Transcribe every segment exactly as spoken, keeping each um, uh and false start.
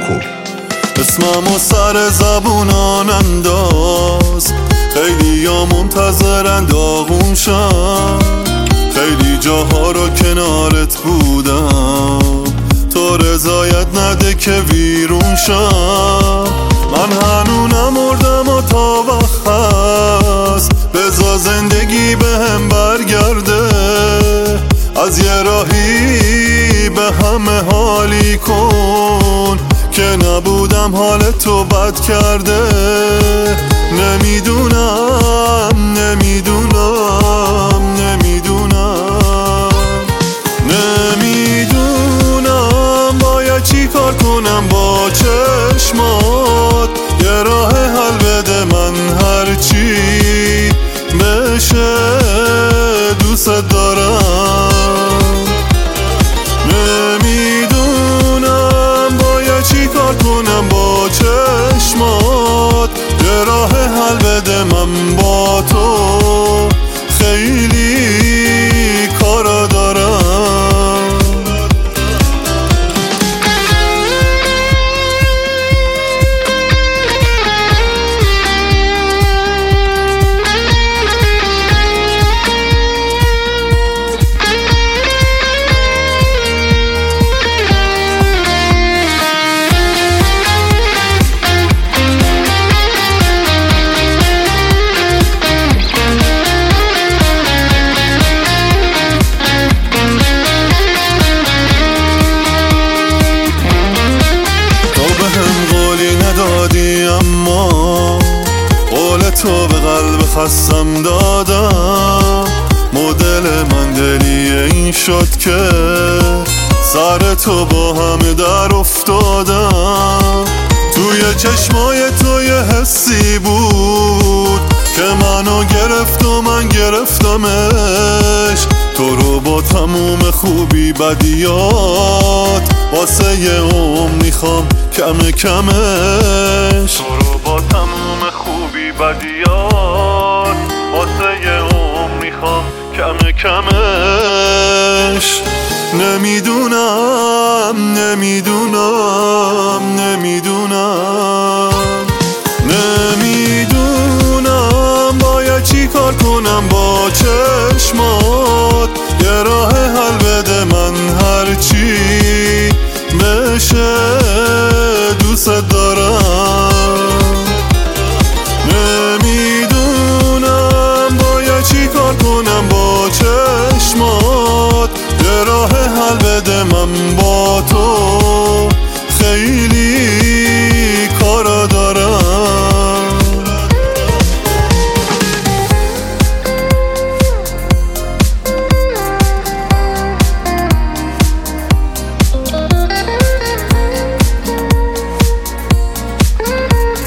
آراکو. اسممو سر زبونان انداز، خیلی یا منتظرن داغون شم، خیلی جاها رو کنارت بودم، تو رضایت نده که ویرون شم. من هنوز نمردم و تا وقت هست بذار زندگی به هم برگرده، از یه راهی به همه حالی کن که نبودم حال تو بد کرده. نمیدونم نمیدونم نمیدونم نمیدونم باید چی کار کنم با چشمات، یه راه حل بده من هرچی بشه دوست دارم. نمیدونم باید چی کار کنم با چشمات، یه راه حل بده من با تو خیلی کارا دارم. اما قول تو به قلب خستم دادم، مدل من دلیه این شد که سر تو با همه در افتادم. توی چشمای تو یه حسی بود که منو گرفت و من گرفتمش، تو رو با تموم خوبی بدیات واسه یه عمر میخوام کم کمش، تو رو با تموم خوبی بدیات واسه یه عمر میخوام کم کمش. نمیدونم نمیدونم نمیدونم نمیدونم باید چی کار کنم با چشمات، یه راه حل بده من هرچی بشه دوست دارم. نمیدونم باید چی کار کنم با چشمات، یه راه حل بده من با تو خیلی کارا دارم.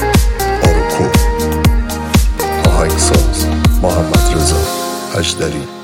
آهنگساز محمد رضا اژدری.